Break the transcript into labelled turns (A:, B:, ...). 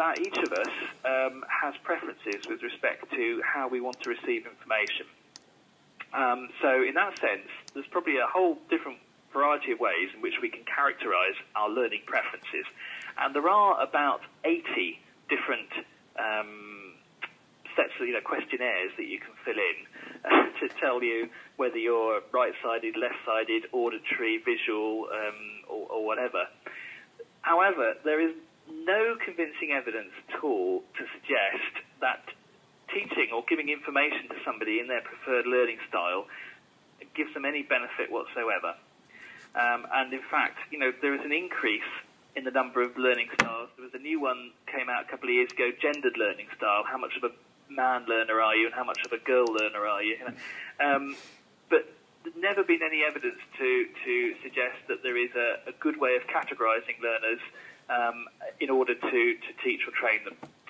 A: that each of us has preferences with respect to how we want to receive information. So in that sense, there's probably a whole different variety of ways in which we can characterize our learning preferences. And there are about 80 different sets of questionnaires that you can fill in to tell you whether you're right-sided, left-sided, auditory, visual, or whatever. However, there is no convincing evidence at all to suggest that teaching or giving information to somebody in their preferred learning style gives them any benefit whatsoever. And in fact, there is an increase in the number of learning styles. There was a new one came out a couple of years ago, gendered learning style. How much of a man learner are you and how much of a girl learner are you? But there's never been any evidence to suggest that there is a good way of categorizing learners in order to teach or train them.